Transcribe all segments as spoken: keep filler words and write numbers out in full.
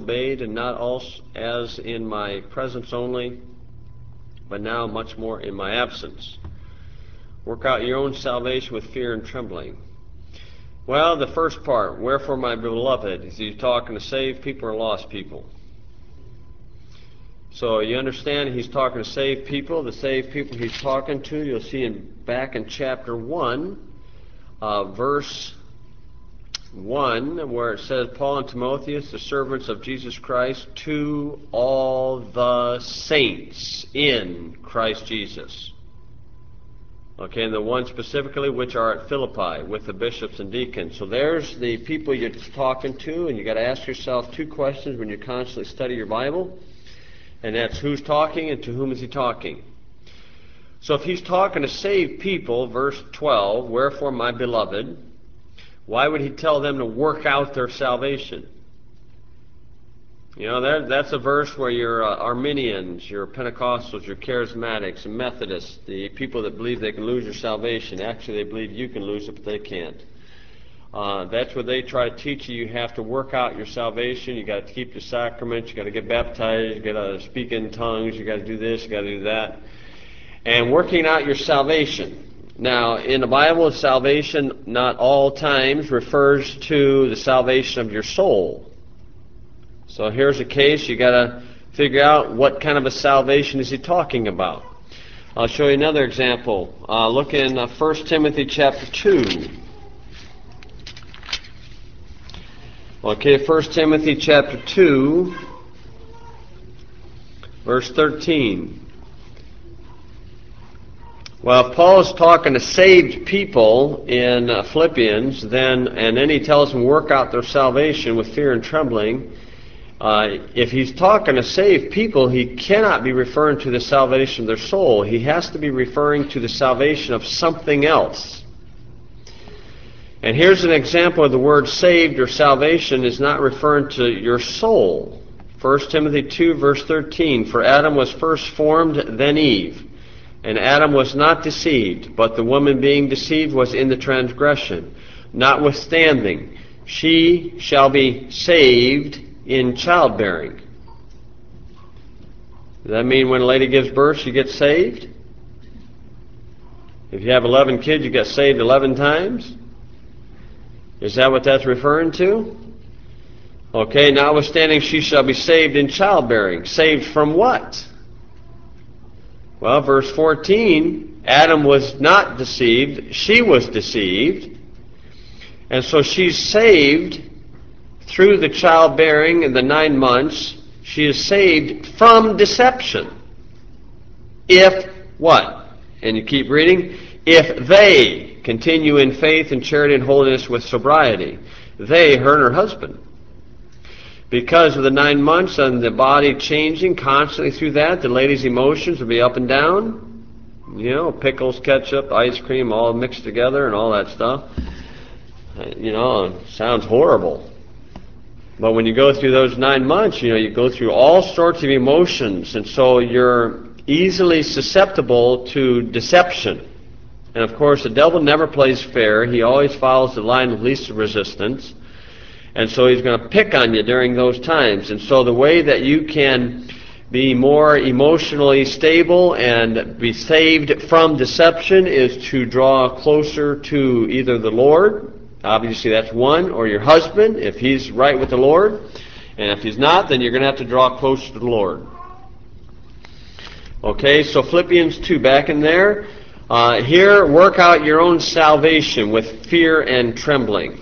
obeyed, and not also as in my presence only, but now much more in my absence. Work out your own salvation with fear and trembling. Well, the first part, wherefore my beloved, is he talking to saved people or lost people? So you understand he's talking to saved people. The saved people he's talking to, you'll see in, back in chapter one, uh, verse one, where it says, Paul and Timotheus, the servants of Jesus Christ, to all the saints in Christ Jesus. Okay, and the one specifically which are at Philippi with the bishops and deacons. So there's the people you're talking to, and you got to ask yourself two questions when you constantly study your Bible, and that's who's talking and to whom is he talking. So if he's talking to saved people, verse twelve, wherefore my beloved, why would he tell them to work out their salvation? You know, that, that's a verse where your uh, Arminians, your Pentecostals, your Charismatics, and Methodists, the people that believe they can lose your salvation, actually they believe you can lose it, but they can't. Uh, that's what they try to teach you. You have to work out your salvation. You got to keep the sacraments. You got to get baptized. You got to speak in tongues. You got to do this. You got to do that. And working out your salvation. Now, in the Bible, salvation not all times refers to the salvation of your soul. So here's a case, you got to figure out what kind of a salvation is he talking about. I'll show you another example. Uh, look in uh, First Timothy chapter two. Okay, First Timothy chapter two, verse thirteen. Well, if Paul is talking to saved people in uh, Philippians, then and then he tells them work out their salvation with fear and trembling. Uh, if he's talking to saved people, he cannot be referring to the salvation of their soul. He has to be referring to the salvation of something else. And here's an example of the word saved or salvation is not referring to your soul. First Timothy two, verse thirteen, for Adam was first formed, then Eve. And Adam was not deceived, but the woman being deceived was in the transgression. Notwithstanding, she shall be saved in childbearing. Does that mean when a lady gives birth, she gets saved? If you have eleven kids, you get saved eleven times? Is that what that's referring to? Okay, notwithstanding, she shall be saved in childbearing. Saved from what? Well, verse fourteen, Adam was not deceived, she was deceived. And so she's saved through the childbearing and the nine months. She is saved from deception. If what? And you keep reading. If they continue in faith and charity and holiness with sobriety. They, her and her husband. Because of the nine months and the body changing constantly through that, the lady's emotions will be up and down. You know, pickles, ketchup, ice cream, all mixed together and all that stuff. You know, sounds horrible. But when you go through those nine months, you know, you go through all sorts of emotions, and so you're easily susceptible to deception. And of course, the devil never plays fair. He always follows the line of least resistance. And so he's going to pick on you during those times. And so the way that you can be more emotionally stable and be saved from deception is to draw closer to either the Lord. Obviously, that's one, or your husband, if he's right with the Lord. And if he's not, then you're going to have to draw closer to the Lord. Okay, so Philippians two, back in there. Uh, here, work out your own salvation with fear and trembling.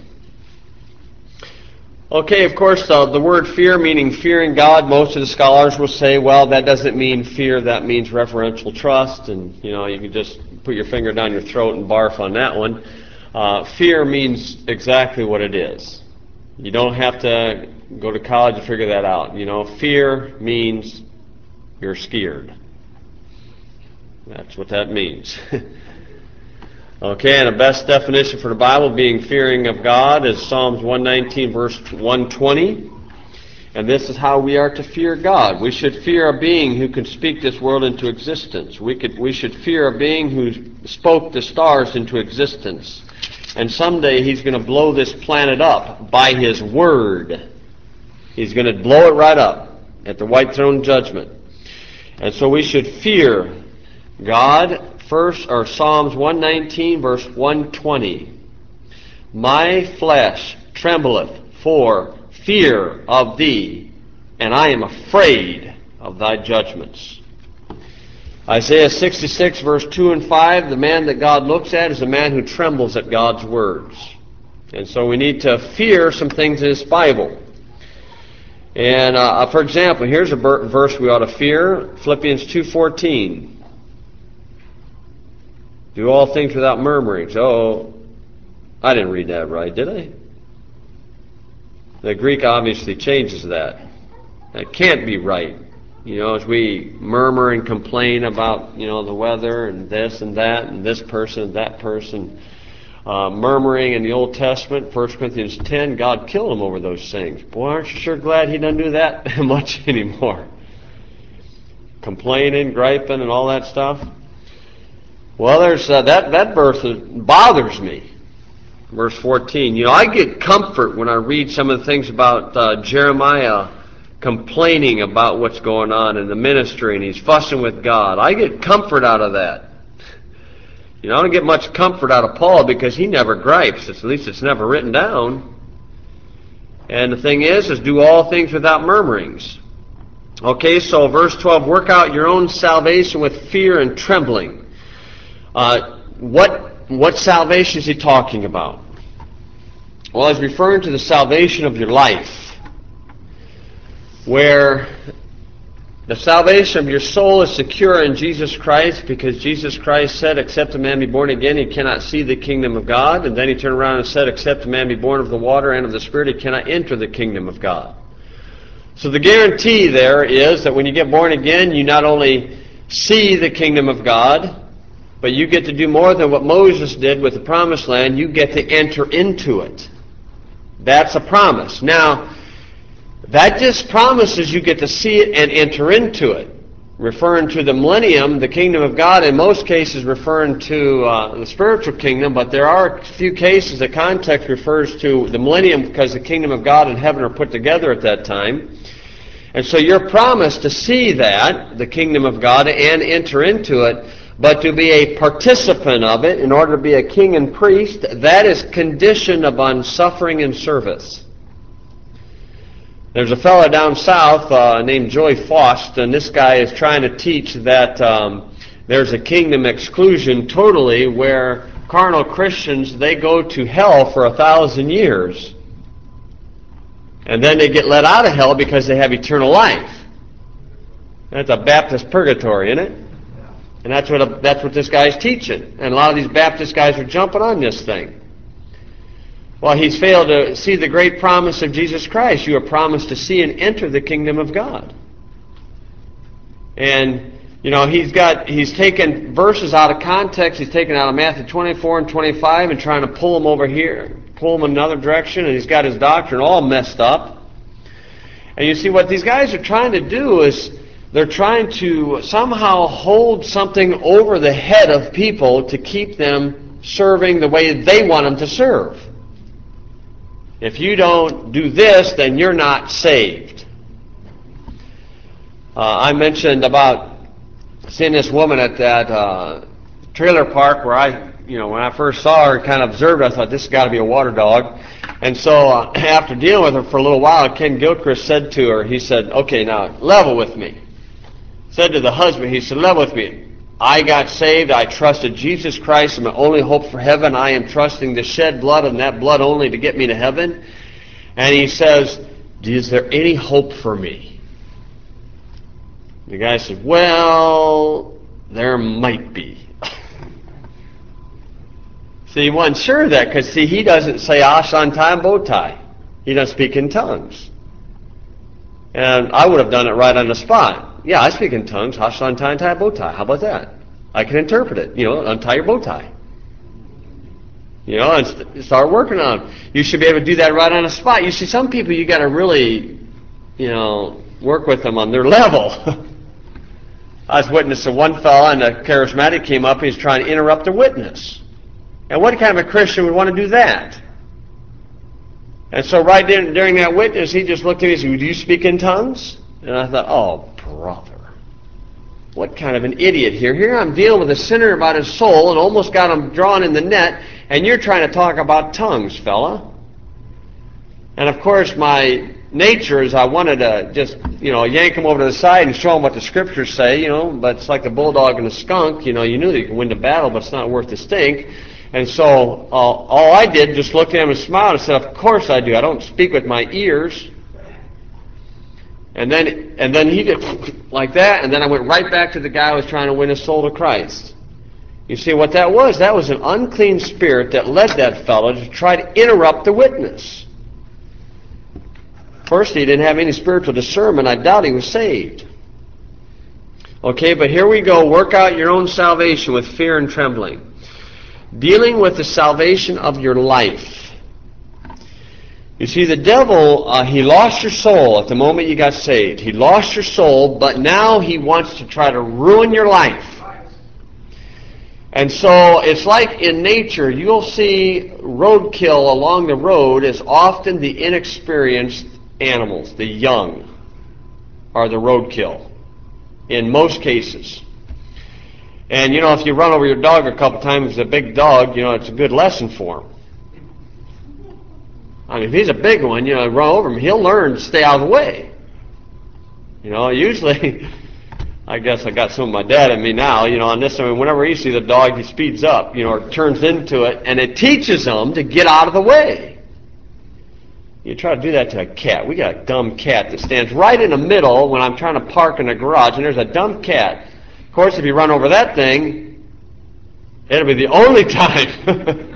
Okay, of course, uh, the word fear, meaning fearing God, most of the scholars will say, well, that doesn't mean fear, that means reverential trust, and, you know, you can just put your finger down your throat and barf on that one. Uh, fear means exactly what it is. You don't have to go to college to figure that out. You know, fear means you're scared. That's what that means. Okay, and the best definition for the Bible being fearing of God is Psalms one nineteen, verse one twenty. And this is how we are to fear God. We should fear a being who can speak this world into existence. We could, we should fear a being who spoke the stars into existence. And someday he's going to blow this planet up by his word. He's going to blow it right up at the white throne judgment. And so we should fear God. First, or Psalms one nineteen, verse one twenty. My flesh trembleth for fear of thee, and I am afraid of thy judgments. Isaiah sixty-six, verse two and five, the man that God looks at is a man who trembles at God's words. And so we need to fear some things in this Bible. And uh, for example, here's a verse we ought to fear, Philippians two fourteen. Do all things without murmurings. Oh, I didn't read that right, did I? The Greek obviously changes that. That can't be right. You know, as we murmur and complain about, you know, the weather and this and that and this person and that person. Uh, murmuring in the Old Testament, First Corinthians ten, God killed him over those things. Boy, aren't you sure glad he doesn't do that much anymore? Complaining, griping, and all that stuff. Well, there's uh, that, that verse bothers me. Verse fourteen. You know, I get comfort when I read some of the things about uh, Jeremiah complaining about what's going on in the ministry, and he's fussing with God. I get comfort out of that. You know, I don't get much comfort out of Paul because he never gripes. At least it's never written down. And the thing is, is do all things without murmurings. Okay, so verse twelve, work out your own salvation with fear and trembling. Uh, what, what salvation is he talking about? Well, he's referring to the salvation of your life, where the salvation of your soul is secure in Jesus Christ, because Jesus Christ said, except a man be born again, he cannot see the kingdom of God. And then he turned around and said, except a man be born of the water and of the Spirit, he cannot enter the kingdom of God. So the guarantee there is that when you get born again, you not only see the kingdom of God, but you get to do more than what Moses did with the promised land. You get to enter into it. That's a promise. Now, that just promises you get to see it and enter into it. Referring to the millennium, the kingdom of God, in most cases referring to uh, the spiritual kingdom, but there are a few cases the context refers to the millennium because the kingdom of God and heaven are put together at that time. And so you're promised to see that, the kingdom of God, and enter into it, but to be a participant of it in order to be a king and priest, that is conditioned upon suffering and service. There's a fellow down south uh, named Joey Faust, and this guy is trying to teach that um, there's a kingdom exclusion totally, where carnal Christians, they go to hell for a thousand years. And then they get let out of hell because they have eternal life. That's a Baptist purgatory, isn't it? And that's what, a, that's what this guy's teaching. And a lot of these Baptist guys are jumping on this thing. Well, he's failed to see the great promise of Jesus Christ. You are promised to see and enter the kingdom of God. And, you know, he's got, he's taken verses out of context. He's taken out of Matthew twenty-four and twenty-five and trying to pull them over here, pull them in another direction, and he's got his doctrine all messed up. And you see, what these guys are trying to do is they're trying to somehow hold something over the head of people to keep them serving the way they want them to serve. If you don't do this, then you're not saved. Uh, I mentioned about seeing this woman at that uh, trailer park where I, you know, when I first saw her, kind of observed, I thought, this has got to be a water dog. And so uh, after dealing with her for a little while, Ken Gilchrist said to her, he said, okay, now level with me. Said to the husband, he said, level with me. I got saved. I trusted Jesus Christ as my only hope for heaven. I am trusting the shed blood and that blood only to get me to heaven. And he says, is there any hope for me? The guy said, well, there might be. See, he wasn't sure of that because, see, he doesn't say Ashantai and Botai. He doesn't speak in tongues. And I would have done it right on the spot. Yeah, I speak in tongues. Hashantai and tie bow tie. How about that? I can interpret it. You know, untie your bow tie. You know, and st- start working on it. You should be able to do that right on the spot. You see, some people you got to really, you know, work with them on their level. I was witnessing one fellow, and a charismatic came up. He's trying to interrupt a witness. And what kind of a Christian would want to do that? And so right there, during that witness, he just looked at me and said, do you speak in tongues? And I thought, oh, brother. What kind of an idiot here? Here I'm dealing with a sinner about his soul and almost got him drawn in the net, and you're trying to talk about tongues, fella. And of course, my nature is I wanted to just, you know, yank him over to the side and show him what the scriptures say, you know, but it's like the bulldog and the skunk, you know, you knew that you could win the battle, but it's not worth the stink. And so uh, all I did, just looked at him and smiled and said, of course I do. I don't speak with my ears. And then and then he did like that, and then I went right back to the guy who was trying to win his soul to Christ. You see what that was? That was an unclean spirit that led that fellow to try to interrupt the witness. First, he didn't have any spiritual discernment. I doubt he was saved. Okay, but here we go. Work out your own salvation with fear and trembling. Dealing with the salvation of your life. You see, the devil, uh, he lost your soul at the moment you got saved. He lost your soul, but now he wants to try to ruin your life. And so it's like in nature, you'll see roadkill along the road is often the inexperienced animals, the young, are the roadkill in most cases. And, you know, if you run over your dog a couple times, a big dog, you know, it's a good lesson for him. I mean, if he's a big one, you know, run over him, he'll learn to stay out of the way. You know, usually, I guess I got some of my dad in me now, you know, on this, I mean, whenever he sees a dog, he speeds up, you know, or turns into it, and it teaches them to get out of the way. You try to do that to a cat. We got a dumb cat that stands right in the middle when I'm trying to park in the garage, and there's a dumb cat. Of course, if you run over that thing, it'll be the only time.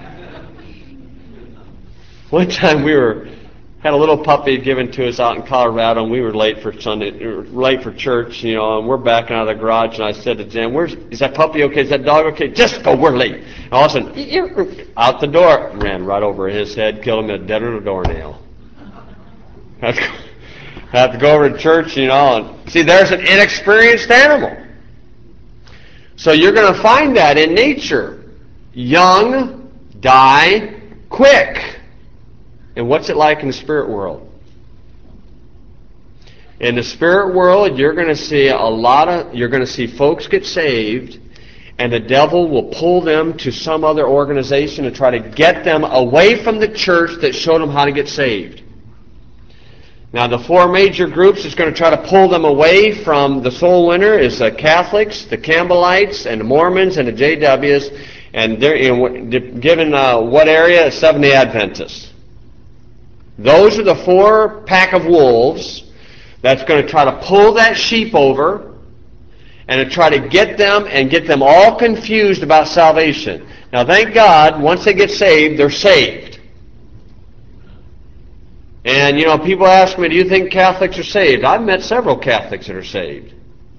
One time we were had a little puppy given to us out in Colorado, and we were late for Sunday, late for church, you know, and we're backing out of the garage, and I said to Jen, "Where's is that puppy okay? Is that dog okay? Just go, we're late." And all of a sudden, out the door, ran right over his head, killed him at dead on a doornail. Have to, have to go over to church, you know, and see, there's an inexperienced animal. So you're going to find that in nature. Young die quick. And what's it like in the spirit world? In the spirit world, you're going to see a lot of, you're going to see folks get saved, and the devil will pull them to some other organization and try to get them away from the church that showed them how to get saved. Now, the four major groups that's going to try to pull them away from the soul winner is the Catholics, the Campbellites, and the Mormons, and the J Ws, and they're in, given uh, what area? Seventh-day Adventists. Those are the four pack of wolves that's going to try to pull that sheep over and to try to get them and get them all confused about salvation. Now, thank God, once they get saved, they're saved. And, you know, people ask me, do you think Catholics are saved? I've met several Catholics that are saved.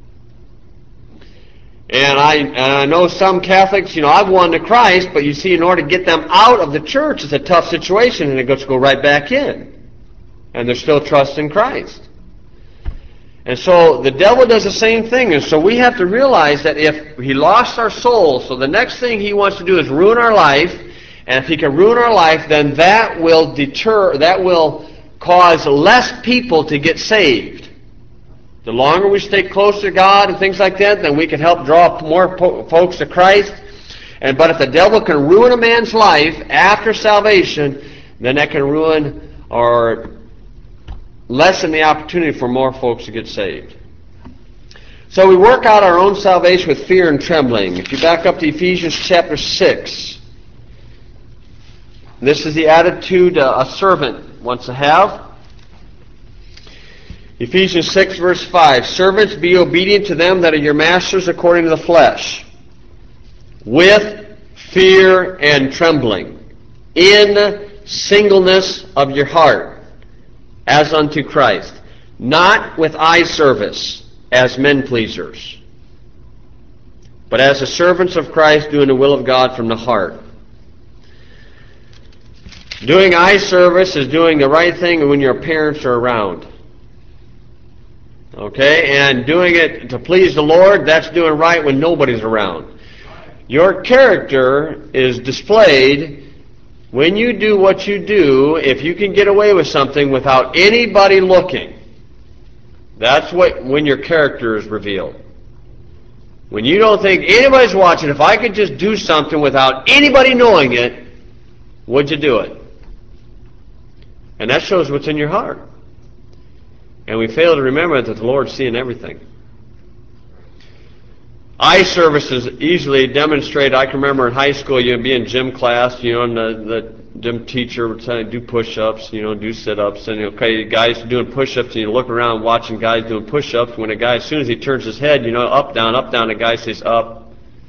And I, and I know some Catholics, you know, I've won to Christ, but you see, in order to get them out of the church, it's a tough situation, and it goes to go right back in. And they're still trusting Christ. And so the devil does the same thing. And so we have to realize that if he lost our soul, so the next thing he wants to do is ruin our life. And if he can ruin our life, then that will deter, that will cause less people to get saved. The longer we stay close to God and things like that, then we can help draw more po- folks to Christ. And but if the devil can ruin a man's life after salvation, then that can ruin or lessen the opportunity for more folks to get saved. So we work out our own salvation with fear and trembling. If you back up to Ephesians chapter six, this is the attitude a servant wants to have. Ephesians six, verse five, servants, be obedient to them that are your masters according to the flesh, with fear and trembling, in singleness of your heart, as unto Christ, not with eye service as men pleasers, but as the servants of Christ, doing the will of God from the heart. Doing eye service is doing the right thing when your parents are around. Okay, and doing it to please the Lord, that's doing right when nobody's around. Your character is displayed When you do what you do, if you can get away with something without anybody looking, that's what when your character is revealed. When you don't think anybody's watching, if I could just do something without anybody knowing it, would you do it? And that shows what's in your heart. And we fail to remember that the Lord's seeing everything. Eye services easily demonstrate. I can remember in high school, you'd be in gym class, you know, and the, the gym teacher would say, do push-ups, you know, do sit-ups, and okay, guys doing push-ups, and you look around watching guys doing push-ups. When a guy, as soon as he turns his head, you know, up, down, up, down, the guy says up.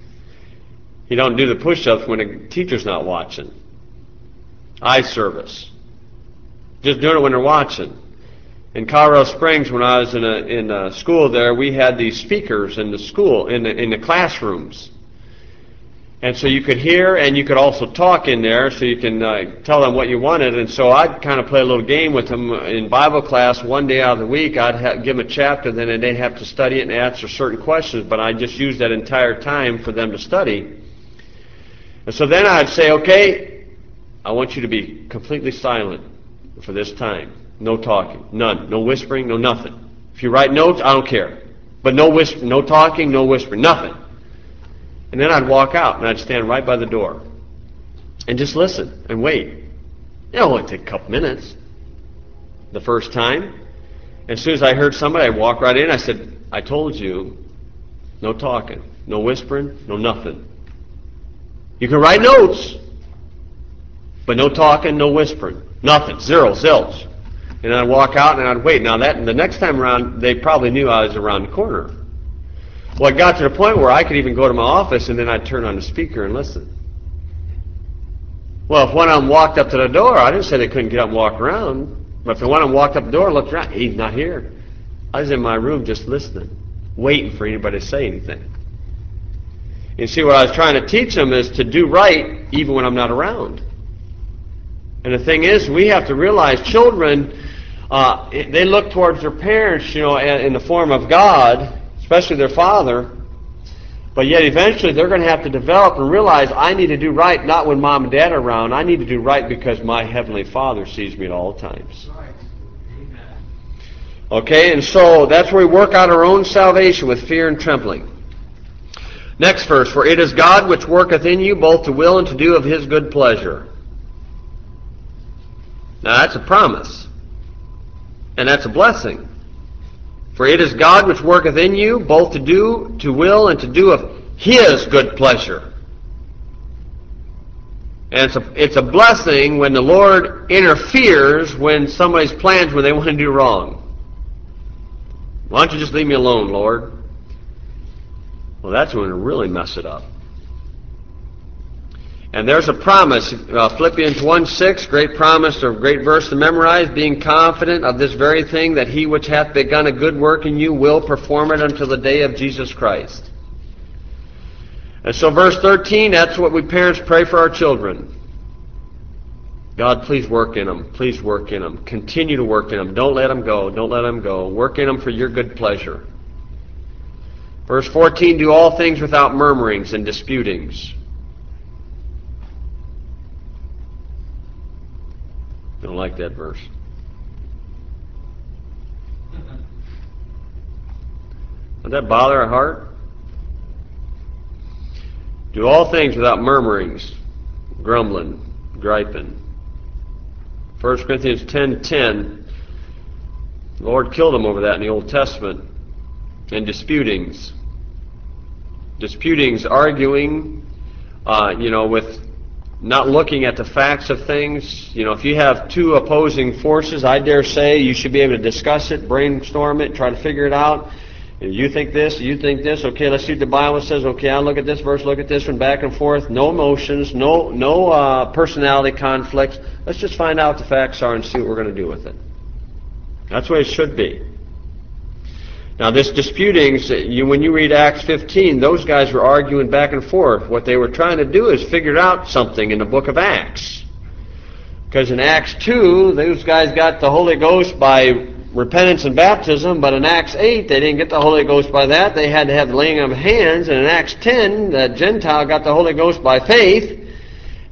He don't do the push-ups when the teacher's not watching. Eye service. Just doing it when they're watching. In Colorado Springs, when I was in a in a school there, we had these speakers in the school, in the in the classrooms, and so you could hear and you could also talk in there, so you can uh, tell them what you wanted. And so I'd kind of play a little game with them in Bible class. One day out of the week, I'd ha- give them a chapter, then they'd have to study it and answer certain questions. But I just used that entire time for them to study. And so then I'd say, okay, I want you to be completely silent for this time. No talking, none. No whispering, no nothing. If you write notes, I don't care. But no whisper, no talking, no whispering, nothing. And then I'd walk out and I'd stand right by the door and just listen and wait. It'll only take a couple minutes. The first time, as soon as I heard somebody, I'd walk right in. I said, I told you, no talking, no whispering, no nothing. You can write notes, but no talking, no whispering, nothing, zero, zilch. And I'd walk out and I'd wait. Now that the next time around, they probably knew I was around the corner. Well, it got to the point where I could even go to my office and then I'd turn on the speaker and listen. Well, if one of them walked up to the door, I didn't say they couldn't get up and walk around. But if one of them walked up the door and looked around, he's not here. I was in my room just listening, waiting for anybody to say anything. You see, what I was trying to teach them is to do right even when I'm not around. And the thing is, we have to realize children, uh, they look towards their parents, you know, in the form of God, especially their father. But yet eventually they're going to have to develop and realize I need to do right not when mom and dad are around. I need to do right because my Heavenly Father sees me at all times. Okay, and so that's where we work out our own salvation with fear and trembling. Next verse, for it is God which worketh in you both to will and to do of His good pleasure. Now that's a promise. And that's a blessing. For it is God which worketh in you both to do, to will, and to do of His good pleasure. And it's a, it's a blessing when the Lord interferes when somebody's plans when they want to do wrong. Why don't you just leave me alone, Lord? Well, that's when we really mess it up. And there's a promise, uh, Philippians one six, great promise, or great verse to memorize, being confident of this very thing, that He which hath begun a good work in you will perform it until the day of Jesus Christ. And so verse thirteen, that's what we parents pray for our children. God, please work in them. Please work in them. Continue to work in them. Don't let them go. Don't let them go. Work in them for your good pleasure. Verse fourteen, do all things without murmurings and disputings. I don't like that verse. Does that bother our heart? Do all things without murmurings, grumbling, griping. First Corinthians ten ten, the Lord killed them over that in the Old Testament. And disputings. Disputings, arguing, uh, you know, with not looking at the facts of things. You know, if you have two opposing forces, I dare say you should be able to discuss it, brainstorm it, try to figure it out. You think this, you think this, okay, let's see what the Bible says, okay, I'll look at this verse, look at this one, back and forth, no emotions, no no uh, personality conflicts. Let's just find out what the facts are and see what we're going to do with it. That's the way it should be. Now this disputings, you, when you read Acts fifteen, those guys were arguing back and forth. What they were trying to do is figure out something in the book of Acts. Because in Acts two, those guys got the Holy Ghost by repentance and baptism, but in Acts eight, they didn't get the Holy Ghost by that. They had to have the laying of hands. And in Acts ten, the Gentile got the Holy Ghost by faith.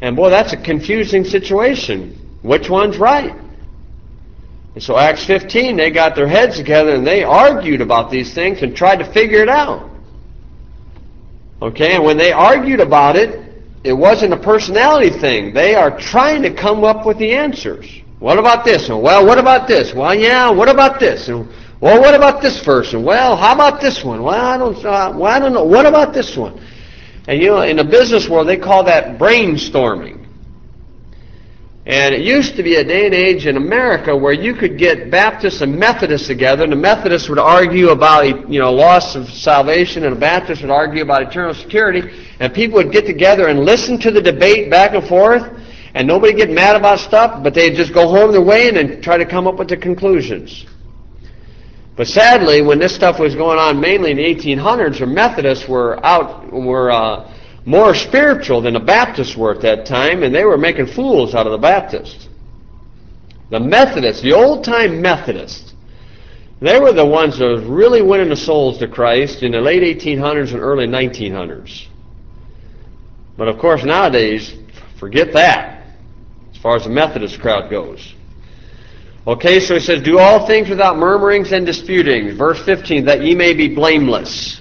And boy, that's a confusing situation. Which one's right? And so Acts fifteen, they got their heads together and they argued about these things and tried to figure it out. Okay, and when they argued about it, it wasn't a personality thing. They are trying to come up with the answers. What about this? And well, what about this? Well, yeah, what about this? And well, what about this verse? And well, how about this one? Well, I don't, uh, well, I don't know. What about this one? And you know, in the business world, they call that brainstorming. And it used to be a day and age in America where you could get Baptists and Methodists together, and the Methodists would argue about, you know, loss of salvation, and the Baptists would argue about eternal security, and people would get together and listen to the debate back and forth, and nobody get mad about stuff, but they'd just go home their way and then try to come up with the conclusions. But sadly, when this stuff was going on mainly in the eighteen hundreds, the Methodists were out, were uh, more spiritual than the Baptists were at that time, and they were making fools out of the Baptists. The Methodists, the old-time Methodists, they were the ones that was really winning the souls to Christ in the late eighteen hundreds and early nineteen hundreds. But of course nowadays, forget that, as far as the Methodist crowd goes. Okay, so he says, do all things without murmurings and disputings. Verse fifteen, that ye may be blameless.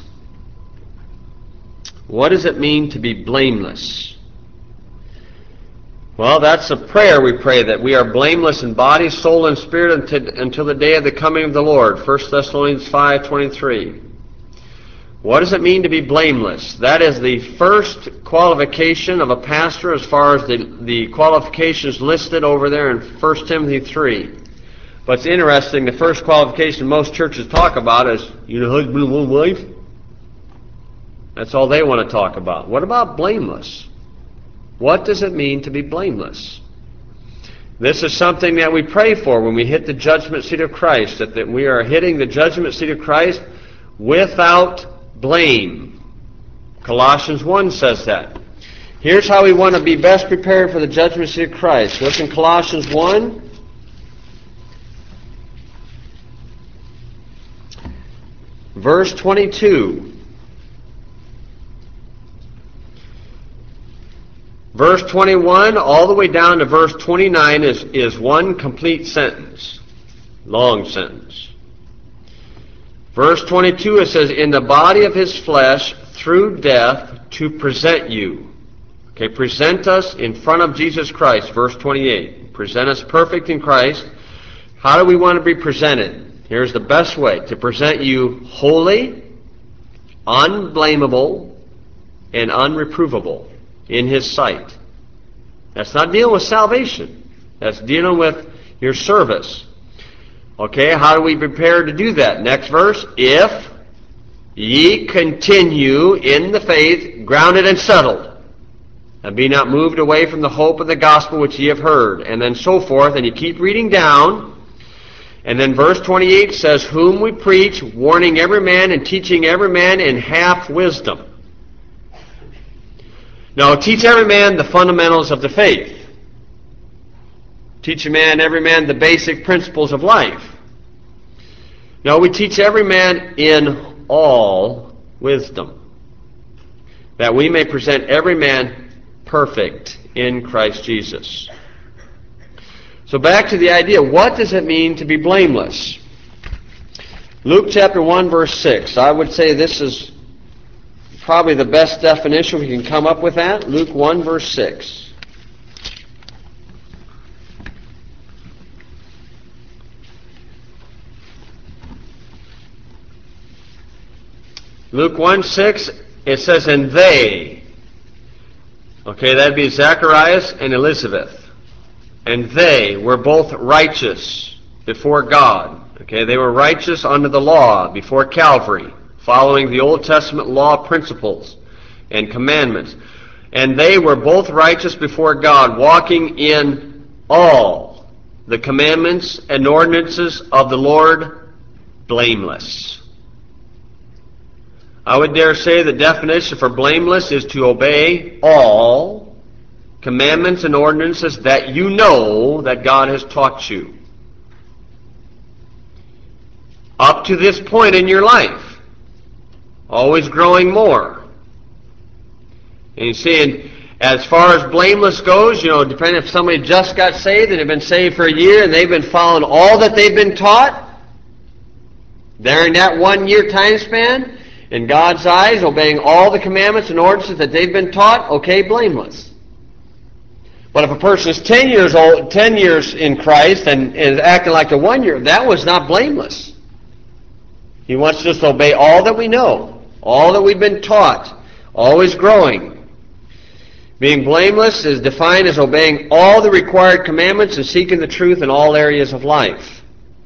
What does it mean to be blameless? Well, that's a prayer we pray, that we are blameless in body, soul, and spirit until, until the day of the coming of the Lord. First Thessalonians five twenty-three. What does it mean to be blameless? That is the first qualification of a pastor as far as the, the qualifications listed over there in First Timothy three. But it's interesting, the first qualification most churches talk about is, you know, husband and one wife. That's all they want to talk about. What about blameless? What does it mean to be blameless? This is something that we pray for when we hit the judgment seat of Christ, that, that we are hitting the judgment seat of Christ without blame. Colossians one says that. Here's how we want to be best prepared for the judgment seat of Christ. Look in Colossians one. Verse twenty-two. Verse twenty-one all the way down to verse twenty-nine is, is one complete sentence. Long sentence. Verse twenty-two, it says, in the body of his flesh through death to present you. Okay, present us in front of Jesus Christ. Verse twenty-eight. Present us perfect in Christ. How do we want to be presented? Here's the best way. To present you holy, unblameable, and unreprovable in his sight. That's not dealing with salvation. That's dealing with your service. Okay, how do we prepare to do that? Next verse. If ye continue in the faith, grounded and settled, and be not moved away from the hope of the gospel which ye have heard, and then so forth, and you keep reading down. And then verse twenty-eight says, whom we preach, warning every man and teaching every man in half wisdom. Now, teach every man the fundamentals of the faith. Teach a man, every man, the basic principles of life. Now, we teach every man in all wisdom, that we may present every man perfect in Christ Jesus. So back to the idea, what does it mean to be blameless? Luke chapter one, verse six. I would say this is probably the best definition we can come up with that. Luke one, verse six. Luke one, six, it says, and they, okay, that'd be Zacharias and Elizabeth. And they were both righteous before God. Okay, they were righteous under the law before Calvary, following the Old Testament law principles and commandments. And they were both righteous before God, walking in all the commandments and ordinances of the Lord, blameless. I would dare say the definition for blameless is to obey all commandments and ordinances that you know that God has taught you. Up to this point in your life. Always growing more. And you see, and, As far as blameless goes, you know, depending if somebody just got saved and have been saved for a year and they've been following all that they've been taught, they're in that one year time span, in God's eyes, obeying all the commandments and ordinances that they've been taught, okay, blameless. But if a person is ten years old, ten years in Christ and is acting like a one year, that was not blameless. He wants us to obey all that we know, all that we've been taught, always growing. Being blameless is defined as obeying all the required commandments and seeking the truth in all areas of life.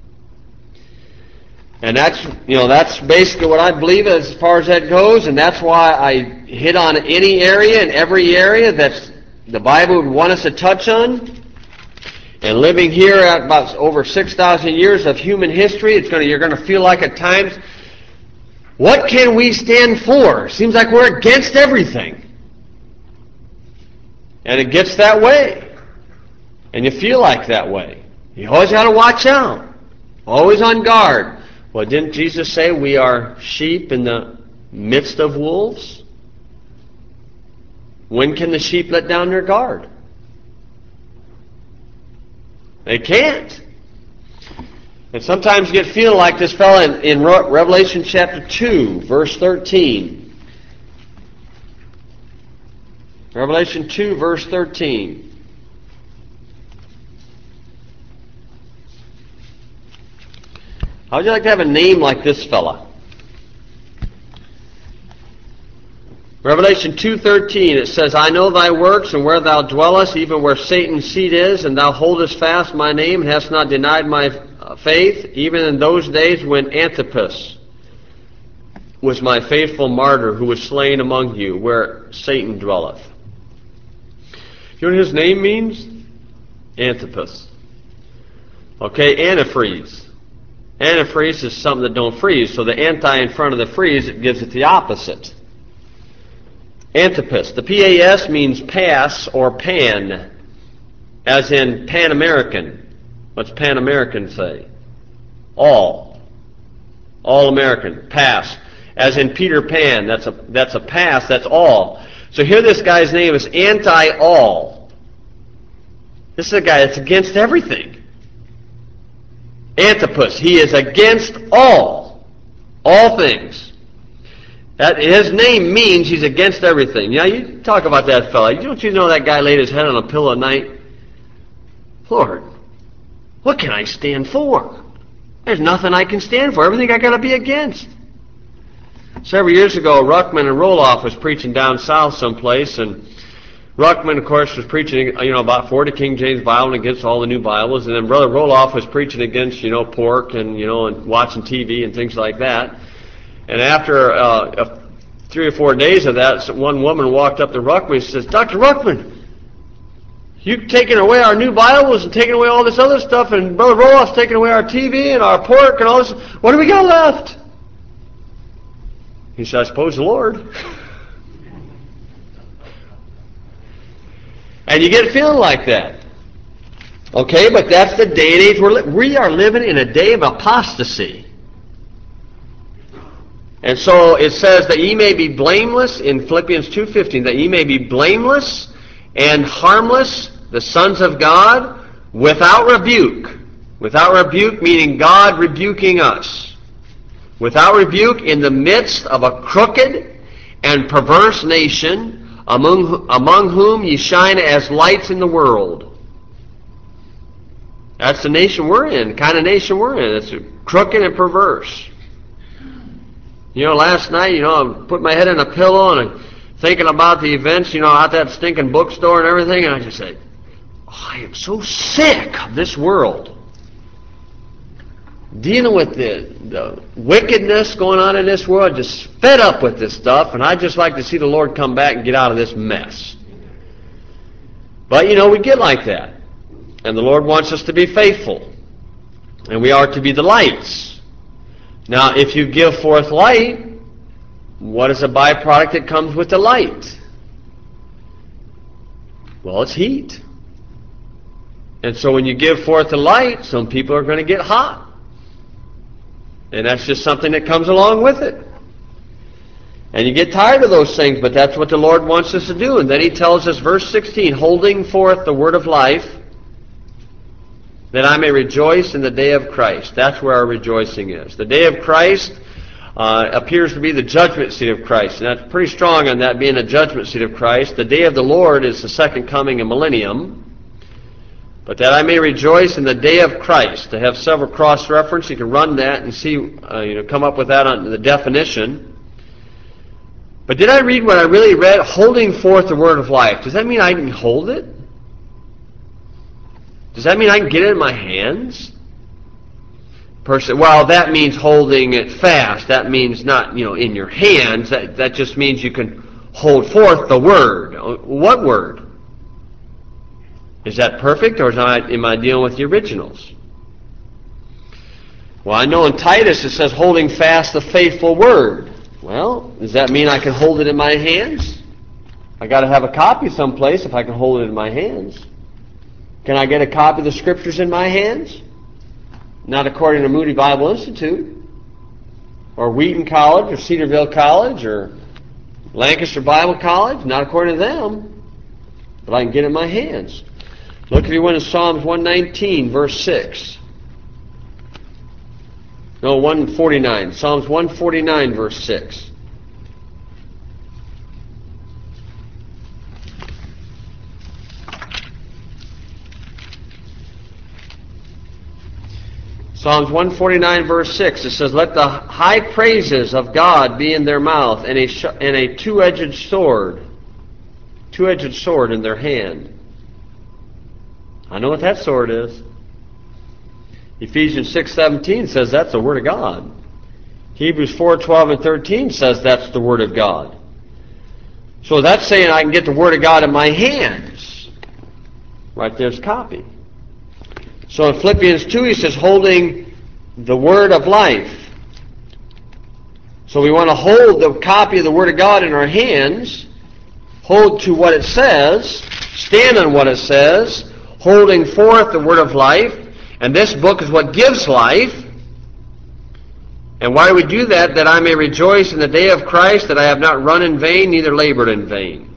And that's, you know, that's basically what I believe as far as that goes, and that's why I hit on any area and every area that the Bible would want us to touch on. And living here at about over six thousand years of human history, it's going to, you're going to feel like at times, what can we stand for? Seems like we're against everything. And it gets that way. And you feel like that way. You always got to watch out. Always on guard. Well, didn't Jesus say we are sheep in the midst of wolves? When can the sheep let down their guard? They can't. And sometimes you get feeling like this fellow in, in Revelation chapter two, verse thirteen. Revelation two, verse thirteen. How would you like to have a name like this fella? Revelation two thirteen, it says, I know thy works, and where thou dwellest, even where Satan's seat is, and thou holdest fast my name, and hast not denied my faith, even in those days when Antipas was my faithful martyr, who was slain among you, where Satan dwelleth. You know what his name means? Antipas. Okay, antifreeze. Antifreeze is something that don't freeze, so the anti in front of the freeze, it gives it the opposite. Antipas. The P A S means pass or pan, as in Pan American. What's Pan American say? All. All American. Pass. As in Peter Pan. That's a, that's a pass. That's all. So here this guy's name is anti-all. This is a guy that's against everything. Antipas. He is against all. All things. That, his name means he's against everything. Yeah, you talk about that fella. Don't you know that guy laid his head on a pillow at night? Lord, what can I stand for? There's nothing I can stand for. Everything I got to be against. Several years ago, Ruckman and Roloff was preaching down south someplace, and Ruckman, of course, was preaching, you know, about for the King James Bible and against all the new Bibles, and then Brother Roloff was preaching against, you know, pork and, you know, and watching T V and things like that. And after uh, a, three or four days of that, one woman walked up to Ruckman and says, Doctor Ruckman, you've taken away our new Bibles and taken away all this other stuff, and Brother Roloff's taken away our T V and our pork and all this. What do we got left? He said, I suppose the Lord. And you get feeling like that. Okay, but that's the day and age we're li- we are living in a day of apostasy. And so it says that ye may be blameless in Philippians two fifteen, that ye may be blameless and harmless, the sons of God, without rebuke. Without rebuke meaning God rebuking us. Without rebuke in the midst of a crooked and perverse nation, among, among whom ye shine as lights in the world. That's the nation we're in, the kind of nation we're in. It's crooked and perverse. You know, last night, you know, I put my head in a pillow and I'm thinking about the events, you know, out that stinking bookstore and everything, and I just said, oh, I am so sick of this world. Dealing with the, the wickedness going on in this world, just fed up with this stuff, and I'd just like to see the Lord come back and get out of this mess. But, you know, we get like that. And the Lord wants us to be faithful. And we are to be the lights. Now, if you give forth light, what is a byproduct that comes with the light? Well, it's heat. And so when you give forth the light, some people are going to get hot. And that's just something that comes along with it. And you get tired of those things, but that's what the Lord wants us to do. And then He tells us, verse sixteen, holding forth the word of life, that I may rejoice in the day of Christ. That's where our rejoicing is. The day of Christ uh, appears to be the judgment seat of Christ. And that's pretty strong on that being a judgment seat of Christ. The day of the Lord is the second coming and millennium. But that I may rejoice in the day of Christ. To have several cross-reference, you can run that and see, uh, you know, come up with that on the definition. But did I read what I really read? Holding forth the word of life. Does that mean I can hold it? Does that mean I can get it in my hands? Person, well, that means holding it fast. That means not, you know, in your hands. That, that just means you can hold forth the word. What word? Is that perfect, or is I, am I dealing with the originals? Well, I know in Titus it says holding fast the faithful word. Well, does that mean I can hold it in my hands? I got to have a copy someplace if I can hold it in my hands. Can I get a copy of the Scriptures in my hands? Not according to Moody Bible Institute, or Wheaton College, or Cedarville College, or Lancaster Bible College. Not according to them, but I can get it in my hands. Look, if you want, to Psalms one nineteen, verse six. No, one forty-nine. Psalms one forty-nine, verse six. Psalms one forty-nine, verse six, it says, let the high praises of God be in their mouth, and a, sh- and a two-edged sword, two-edged sword in their hand. I know what that sword is. Ephesians six seventeen says that's the Word of God. Hebrews four twelve and thirteen says that's the Word of God. So that's saying I can get the Word of God in my hands. Right there's copy. So in Philippians two he says holding the Word of life. So we want to hold the copy of the Word of God in our hands, hold to what it says, stand on what it says, holding forth the word of life. And this book is what gives life. And why do we do that? That I may rejoice in the day of Christ, that I have not run in vain, neither labored in vain.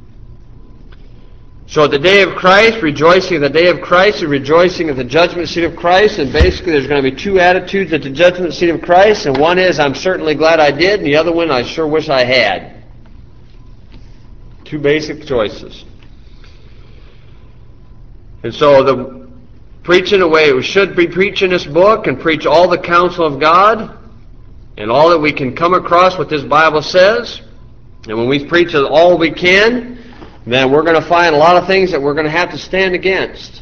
So at the day of Christ, rejoicing in the day of Christ, and rejoicing at the judgment seat of Christ, and basically there's going to be two attitudes at the judgment seat of Christ, and one is, I'm certainly glad I did, and the other one, I sure wish I had. Two basic choices. And so the preaching the way we should be preaching this book, and preach all the counsel of God, and all that we can come across what this Bible says, and when we preach all we can, then we're going to find a lot of things that we're going to have to stand against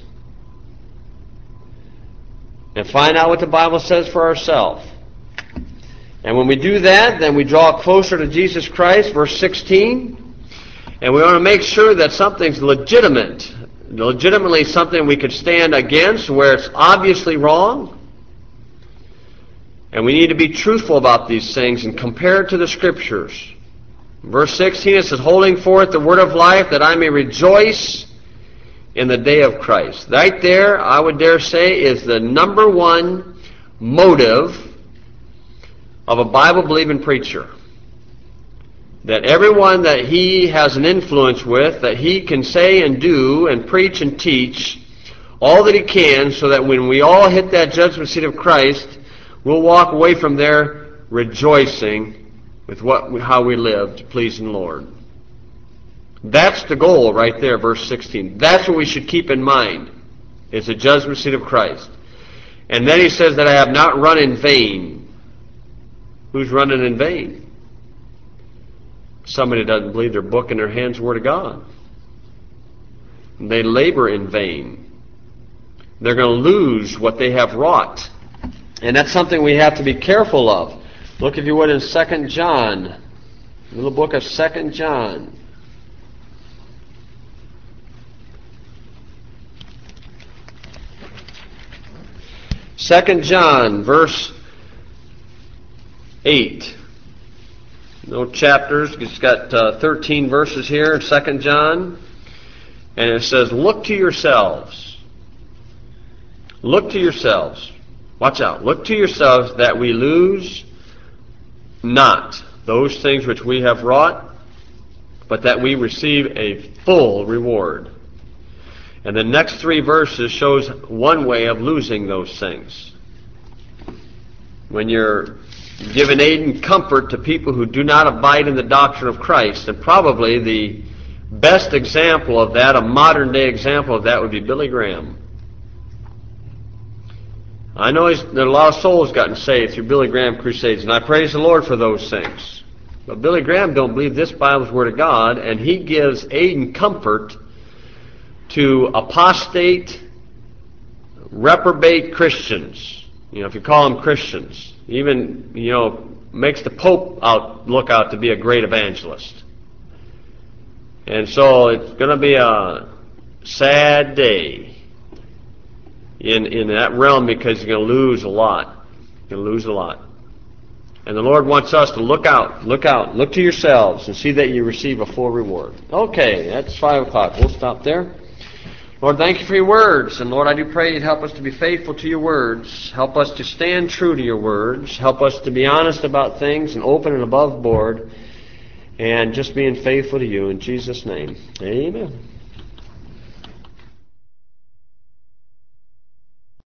and find out what the Bible says for ourselves. And when we do that, then we draw closer to Jesus Christ, verse sixteen, and we want to make sure that something's legitimate, legitimately something we could stand against where it's obviously wrong. And we need to be truthful about these things and compare it to the Scriptures. Verse sixteen, it says, holding forth the word of life, that I may rejoice in the day of Christ. Right there, I would dare say, is the number one motive of a Bible-believing preacher. That everyone that he has an influence with, that he can say and do and preach and teach all that he can, so that when we all hit that judgment seat of Christ, we'll walk away from there rejoicing with what how we lived, pleasing the Lord. That's the goal right there, verse sixteen. That's what we should keep in mind, is the judgment seat of Christ. And then he says that I have not run in vain. Who's running in vain? Somebody doesn't believe their book in their hands, the Word of God. They labor in vain. They're going to lose what they have wrought. And that's something we have to be careful of. Look, if you would, in Second John, the little book of Second John. Second John, verse eight. No chapters. It's got uh, thirteen verses here in Second John. And it says, look to yourselves. Look to yourselves. Watch out. Look to yourselves that we lose not. those things which we have wrought, but that we receive a full reward. And the next three verses shows one way of losing those things. When you're giving aid and comfort to people who do not abide in the doctrine of Christ, and probably the best example of that, a modern day example of that, would be Billy Graham. I know he's, there are a lot of souls gotten saved through Billy Graham crusades, and I praise the Lord for those things. But Billy Graham don't believe this Bible's Word of God, and he gives aid and comfort to apostate, reprobate Christians. You know, if you call them Christians, even, you know, makes the Pope out look out to be a great evangelist. And so it's going to be a sad day in in that realm, because you're going to lose a lot. You're going to lose a lot. And the Lord wants us to look out, look out, look to yourselves and see that you receive a full reward. Okay, that's five o'clock. We'll stop there. Lord, thank you for your words. And Lord, I do pray you'd help us to be faithful to your words. Help us to stand true to your words. Help us to be honest about things and open and above board. And just being faithful to you. In Jesus' name, amen.